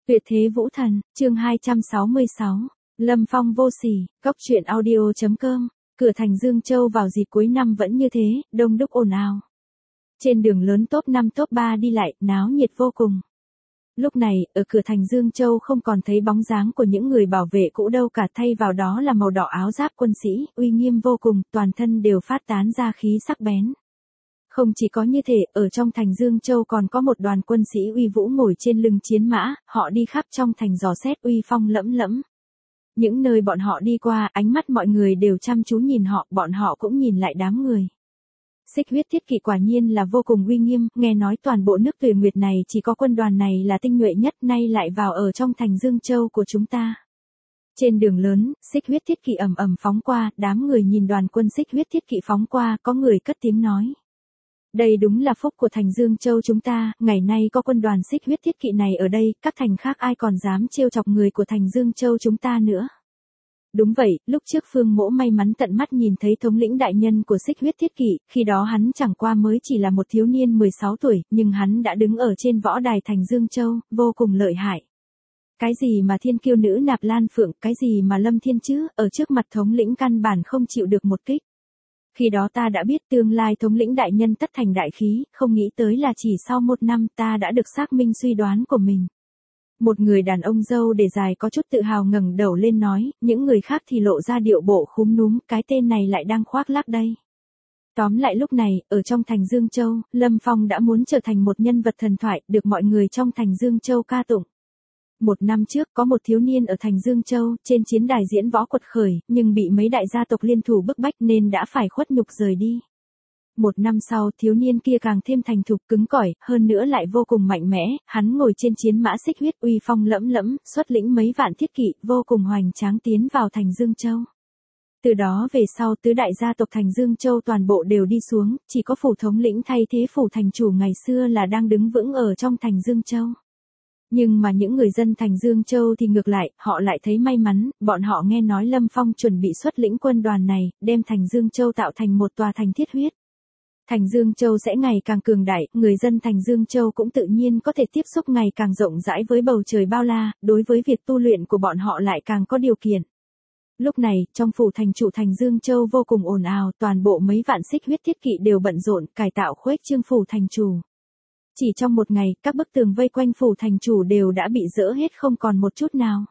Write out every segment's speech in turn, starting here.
Tuyệt thế vũ thần, chương 266, Lâm Phong vô sỉ, Cóc truyện audio.com, cửa thành Dương Châu vào dịp cuối năm vẫn như thế, đông đúc ồn ào. Trên đường lớn top 5 top 3 đi lại, náo nhiệt vô cùng. Lúc này, ở cửa thành Dương Châu không còn thấy bóng dáng của những người bảo vệ cũ đâu cả, thay vào đó là màu đỏ áo giáp quân sĩ, uy nghiêm vô cùng, toàn thân đều phát tán ra khí sắc bén. Không chỉ có như thế, ở trong thành Dương Châu còn có một đoàn quân sĩ uy vũ ngồi trên lưng chiến mã, họ đi khắp trong thành dò xét uy phong lẫm lẫm. Những nơi bọn họ đi qua, ánh mắt mọi người đều chăm chú nhìn họ, bọn họ cũng nhìn lại đám người. Xích huyết thiết kỵ quả nhiên là vô cùng uy nghiêm, nghe nói toàn bộ nước Tuệ Nguyệt này chỉ có quân đoàn này là tinh nhuệ nhất, nay lại vào ở trong thành Dương Châu của chúng ta. Trên đường lớn, xích huyết thiết kỵ ầm ầm phóng qua, đám người nhìn đoàn quân xích huyết thiết kỵ phóng qua, có người cất tiếng nói. Đây đúng là phúc của thành Dương Châu chúng ta, ngày nay có quân đoàn xích huyết thiết kỵ này ở đây, các thành khác ai còn dám trêu chọc người của thành Dương Châu chúng ta nữa. Đúng vậy, lúc trước Phương Mỗ may mắn tận mắt nhìn thấy thống lĩnh đại nhân của xích huyết thiết kỵ, khi đó hắn chẳng qua mới chỉ là một thiếu niên 16 tuổi, nhưng hắn đã đứng ở trên võ đài thành Dương Châu, vô cùng lợi hại. Cái gì mà thiên kiêu nữ Nạp Lan Phượng, cái gì mà Lâm Thiên chứ, ở trước mặt thống lĩnh căn bản không chịu được một kích. Khi đó ta đã biết tương lai thống lĩnh đại nhân tất thành đại khí, không nghĩ tới là chỉ sau 1 năm ta đã được xác minh suy đoán của mình. Một người đàn ông râu để dài có chút tự hào ngẩng đầu lên nói, những người khác thì lộ ra điệu bộ khúm núm, cái tên này lại đang khoác lác đây. Tóm lại lúc này, ở trong thành Dương Châu, Lâm Phong đã muốn trở thành một nhân vật thần thoại, được mọi người trong thành Dương Châu ca tụng. 1 năm trước có một thiếu niên ở thành Dương Châu, trên chiến đài diễn võ quật khởi, nhưng bị mấy đại gia tộc liên thủ bức bách nên đã phải khuất nhục rời đi. 1 năm sau, thiếu niên kia càng thêm thành thục cứng cỏi, hơn nữa lại vô cùng mạnh mẽ, hắn ngồi trên chiến mã xích huyết uy phong lẫm lẫm, xuất lĩnh mấy vạn thiết kỵ, vô cùng hoành tráng tiến vào thành Dương Châu. Từ đó về sau tứ đại gia tộc thành Dương Châu toàn bộ đều đi xuống, chỉ có phủ thống lĩnh thay thế phủ thành chủ ngày xưa là đang đứng vững ở trong thành Dương Châu. Nhưng mà những người dân thành Dương Châu thì ngược lại, họ lại thấy may mắn, bọn họ nghe nói Lâm Phong chuẩn bị xuất lĩnh quân đoàn này, đem thành Dương Châu tạo thành một tòa thành thiết huyết. Thành Dương Châu sẽ ngày càng cường đại, người dân thành Dương Châu cũng tự nhiên có thể tiếp xúc ngày càng rộng rãi với bầu trời bao la, đối với việc tu luyện của bọn họ lại càng có điều kiện. Lúc này, trong phủ thành chủ thành Dương Châu vô cùng ồn ào, toàn bộ mấy vạn xích huyết thiết kỵ đều bận rộn, cải tạo khuếch trương phủ thành chủ. Chỉ trong một ngày, các bức tường vây quanh phủ thành chủ đều đã bị dỡ hết không còn một chút nào.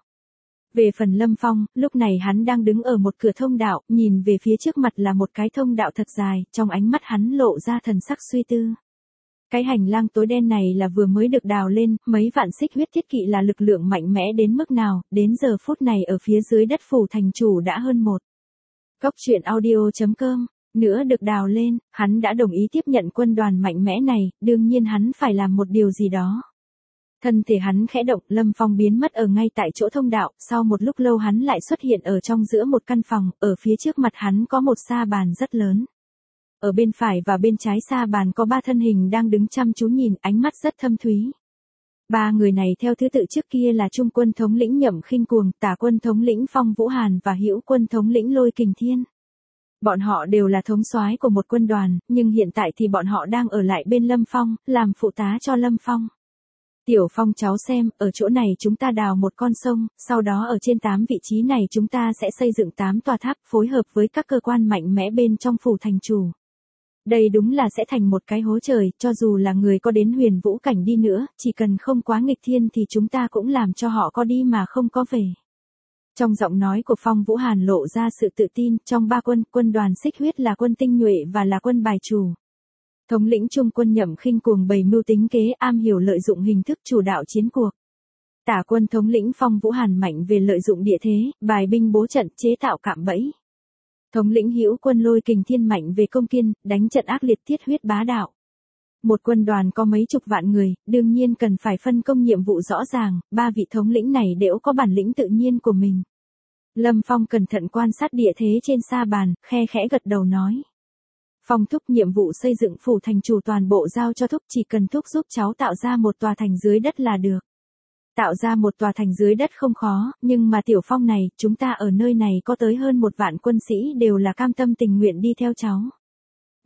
Về phần Lâm Phong, lúc này hắn đang đứng ở một cửa thông đạo, nhìn về phía trước mặt là một cái thông đạo thật dài, trong ánh mắt hắn lộ ra thần sắc suy tư. Cái hành lang tối đen này là vừa mới được đào lên, mấy vạn xích huyết thiết kỵ là lực lượng mạnh mẽ đến mức nào, đến giờ phút này ở phía dưới đất phủ thành chủ đã hơn 1. Cóc truyện audio.com nữa được đào lên, hắn đã đồng ý tiếp nhận quân đoàn mạnh mẽ này, đương nhiên hắn phải làm một điều gì đó. Thân thể hắn khẽ động, Lâm Phong biến mất ở ngay tại chỗ thông đạo, sau một lúc lâu hắn lại xuất hiện ở trong giữa một căn phòng, ở phía trước mặt hắn có một sa bàn rất lớn. Ở bên phải và bên trái sa bàn có 3 thân hình đang đứng chăm chú nhìn, ánh mắt rất thâm thúy. 3 người này theo thứ tự trước kia là Trung quân thống lĩnh Nhậm Khinh Cuồng, Tả quân thống lĩnh Phong Vũ Hàn và Hữu quân thống lĩnh Lôi Kình Thiên. Bọn họ đều là thống soái của một quân đoàn, nhưng hiện tại thì bọn họ đang ở lại bên Lâm Phong, làm phụ tá cho Lâm Phong. Tiểu Phong cháu xem, ở chỗ này chúng ta đào một con sông, sau đó ở trên 8 vị trí này chúng ta sẽ xây dựng 8 tòa tháp, phối hợp với các cơ quan mạnh mẽ bên trong phủ thành chủ. Đây đúng là sẽ thành một cái hố trời, cho dù là người có đến huyền vũ cảnh đi nữa, chỉ cần không quá nghịch thiên thì chúng ta cũng làm cho họ có đi mà không có về. Trong giọng nói của Phong Vũ Hàn lộ ra sự tự tin, trong 3 quân đoàn xích huyết là quân tinh nhuệ và là quân bài chủ. Thống lĩnh Trung quân Nhậm Khinh Cuồng bày mưu tính kế, am hiểu lợi dụng hình thức chủ đạo chiến cuộc. Tả quân thống lĩnh Phong Vũ Hàn mạnh về lợi dụng địa thế, bài binh bố trận, chế tạo cạm bẫy. Thống lĩnh Hữu quân Lôi Kình Thiên mạnh về công kiên, đánh trận ác liệt, thiết huyết bá đạo. Một quân đoàn có mấy chục vạn người, đương nhiên cần phải phân công nhiệm vụ rõ ràng, 3 vị thống lĩnh này đều có bản lĩnh tự nhiên của mình. Lâm Phong cẩn thận quan sát địa thế trên sa bàn, khe khẽ gật đầu nói. Phong thúc, nhiệm vụ xây dựng phủ thành chủ toàn bộ giao cho thúc, chỉ cần thúc giúp cháu tạo ra một tòa thành dưới đất là được. Tạo ra một tòa thành dưới đất không khó, nhưng mà Tiểu Phong này, chúng ta ở nơi này có tới hơn 1 vạn quân sĩ đều là cam tâm tình nguyện đi theo cháu.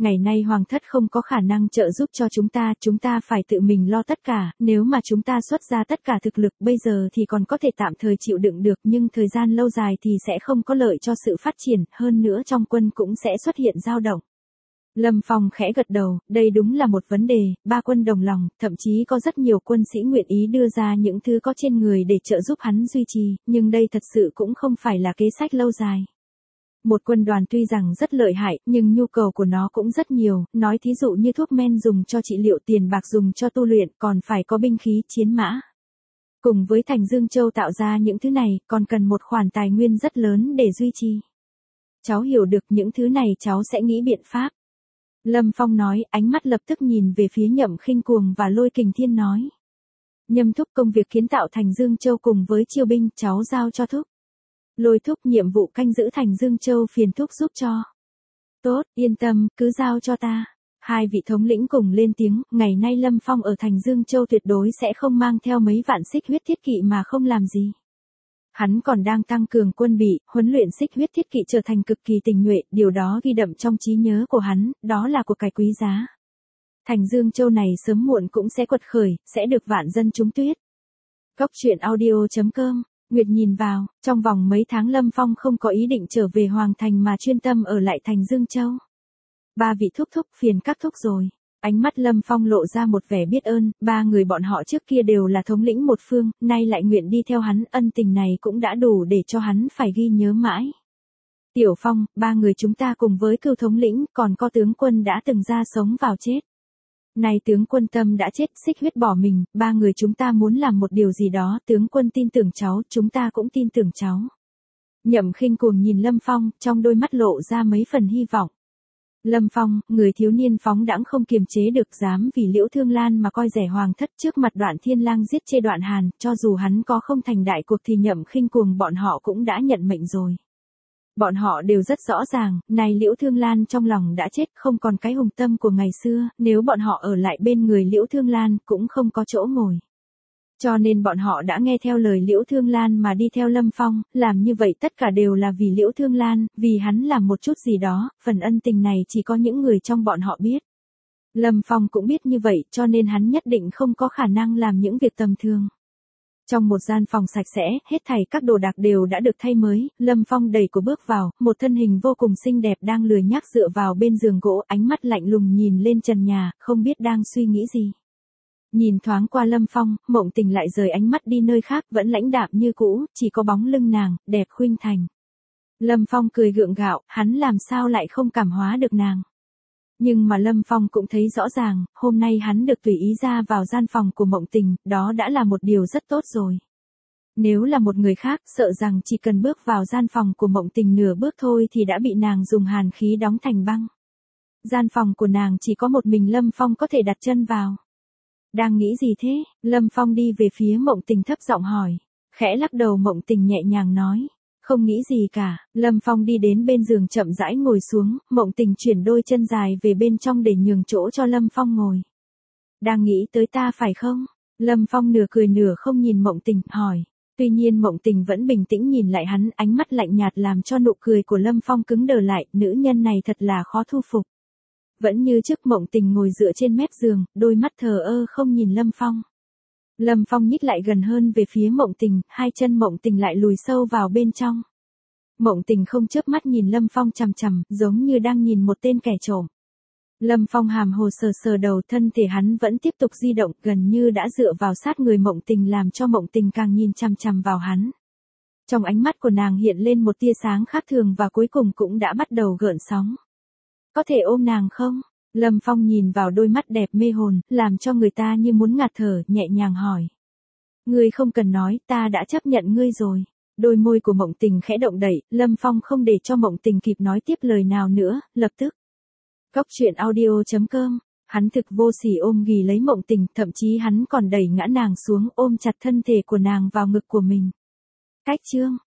ngày nay hoàng thất không có khả năng trợ giúp cho chúng ta phải tự mình lo tất cả, nếu mà chúng ta xuất ra tất cả thực lực bây giờ thì còn có thể tạm thời chịu đựng được nhưng thời gian lâu dài thì sẽ không có lợi cho sự phát triển, hơn nữa trong quân cũng sẽ xuất hiện dao động. Lâm Phong khẽ gật đầu, đây đúng là một vấn đề, ba quân đồng lòng, thậm chí có rất nhiều quân sĩ nguyện ý đưa ra những thứ có trên người để trợ giúp hắn duy trì, nhưng đây thật sự cũng không phải là kế sách lâu dài. Một quân đoàn tuy rằng rất lợi hại, nhưng nhu cầu của nó cũng rất nhiều, nói thí dụ như thuốc men dùng cho trị liệu, tiền bạc dùng cho tu luyện, còn phải có binh khí, chiến mã. Cùng với Thành Dương Châu tạo ra những thứ này, còn cần một khoản tài nguyên rất lớn để duy trì. Cháu hiểu được những thứ này cháu sẽ nghĩ biện pháp. Lâm Phong nói, ánh mắt lập tức nhìn về phía Nhậm Khinh Cuồng và Lôi Kình Thiên nói. Nhâm thúc công việc kiến tạo Thành Dương Châu cùng với chiêu binh, cháu giao cho thúc. Lôi thúc nhiệm vụ canh giữ Thành Dương Châu phiền thúc giúp cho. Tốt, yên tâm, cứ giao cho ta. Hai vị thống lĩnh cùng lên tiếng, ngày nay Lâm Phong ở Thành Dương Châu tuyệt đối sẽ không mang theo mấy vạn xích huyết thiết kỵ mà không làm gì. Hắn còn đang tăng cường quân bị, huấn luyện xích huyết thiết kỵ trở thành cực kỳ tình nhuệ, điều đó ghi đậm trong trí nhớ của hắn, đó là của cải quý giá. Thành Dương Châu này sớm muộn cũng sẽ quật khởi, sẽ được vạn dân trúng tuyết. Cốc truyện audio.com, Nguyệt nhìn vào, trong vòng mấy tháng Lâm Phong không có ý định trở về Hoàng Thành mà chuyên tâm ở lại Thành Dương Châu. Ba vị thúc thúc phiền các thúc rồi. Ánh mắt Lâm Phong lộ ra một vẻ biết ơn, ba người bọn họ trước kia đều là thống lĩnh một phương, nay lại nguyện đi theo hắn, ân tình này cũng đã đủ để cho hắn phải ghi nhớ mãi. Tiểu Phong, ba người chúng ta cùng với Cưu thống lĩnh, còn có tướng quân đã từng ra sống vào chết. Này tướng quân Tâm đã chết, xích huyết bỏ mình, ba người chúng ta muốn làm một điều gì đó, tướng quân tin tưởng cháu, chúng ta cũng tin tưởng cháu. Nhậm Khinh Cuồng nhìn Lâm Phong, trong đôi mắt lộ ra mấy phần hy vọng. Lâm Phong, người thiếu niên phóng đãng không kiềm chế được, dám vì Liễu Thương Lan mà coi rẻ hoàng thất, trước mặt Đoạn Thiên Lang giết chê Đoạn Hàn, cho dù hắn có không thành đại cuộc thì Nhậm Khinh Cuồng bọn họ cũng đã nhận mệnh rồi. Bọn họ đều rất rõ ràng, này Liễu Thương Lan trong lòng đã chết, không còn cái hùng tâm của ngày xưa, nếu bọn họ ở lại bên người Liễu Thương Lan cũng không có chỗ ngồi. Cho nên bọn họ đã nghe theo lời Liễu Thương Lan mà đi theo Lâm Phong, làm như vậy tất cả đều là vì Liễu Thương Lan, vì hắn làm một chút gì đó, phần ân tình này chỉ có những người trong bọn họ biết. Lâm Phong cũng biết như vậy, cho nên hắn nhất định không có khả năng làm những việc tầm thường. Trong một gian phòng sạch sẽ, hết thảy các đồ đạc đều đã được thay mới, Lâm Phong đẩy cửa bước vào, một thân hình vô cùng xinh đẹp đang lười nhác dựa vào bên giường gỗ, ánh mắt lạnh lùng nhìn lên trần nhà, không biết đang suy nghĩ gì. Nhìn thoáng qua Lâm Phong, Mộng Tình lại rời ánh mắt đi nơi khác, vẫn lãnh đạm như cũ, chỉ có bóng lưng nàng, đẹp khuynh thành. Lâm Phong cười gượng gạo, hắn làm sao lại không cảm hóa được nàng. Nhưng mà Lâm Phong cũng thấy rõ ràng, hôm nay hắn được tùy ý ra vào gian phòng của Mộng Tình, đó đã là một điều rất tốt rồi. Nếu là một người khác, sợ rằng chỉ cần bước vào gian phòng của Mộng Tình nửa bước thôi thì đã bị nàng dùng hàn khí đóng thành băng. Gian phòng của nàng chỉ có một mình Lâm Phong có thể đặt chân vào. Đang nghĩ gì thế? Lâm Phong đi về phía Mộng Tình thấp giọng hỏi. Khẽ lắc đầu Mộng Tình nhẹ nhàng nói. Không nghĩ gì cả, Lâm Phong đi đến bên giường chậm rãi ngồi xuống, Mộng Tình chuyển đôi chân dài về bên trong để nhường chỗ cho Lâm Phong ngồi. Đang nghĩ tới ta phải không? Lâm Phong nửa cười nửa không nhìn Mộng Tình, hỏi. Tuy nhiên Mộng Tình vẫn bình tĩnh nhìn lại hắn, ánh mắt lạnh nhạt làm cho nụ cười của Lâm Phong cứng đờ lại, nữ nhân này thật là khó thu phục. Vẫn như trước Mộng Tình ngồi dựa trên mép giường, đôi mắt thờ ơ không nhìn Lâm Phong. Lâm Phong nhích lại gần hơn về phía Mộng Tình, hai chân Mộng Tình lại lùi sâu vào bên trong. Mộng Tình không chớp mắt nhìn Lâm Phong chằm chằm, giống như đang nhìn một tên kẻ trộm. Lâm Phong hàm hồ sờ sờ đầu, thân thể hắn vẫn tiếp tục di động, gần như đã dựa vào sát người Mộng Tình làm cho Mộng Tình càng nhìn chằm chằm vào hắn. Trong ánh mắt của nàng hiện lên một tia sáng khác thường và cuối cùng cũng đã bắt đầu gợn sóng. Có thể ôm nàng không? Lâm Phong nhìn vào đôi mắt đẹp mê hồn, làm cho người ta như muốn ngạt thở, nhẹ nhàng hỏi. Ngươi không cần nói, ta đã chấp nhận ngươi rồi. Đôi môi của Mộng Tình khẽ động đẩy, Lâm Phong không để cho Mộng Tình kịp nói tiếp lời nào nữa, lập tức. Cốc truyện audio.com, hắn thực vô sỉ ôm ghì lấy Mộng Tình, thậm chí hắn còn đẩy ngã nàng xuống ôm chặt thân thể của nàng vào ngực của mình. Cách chương.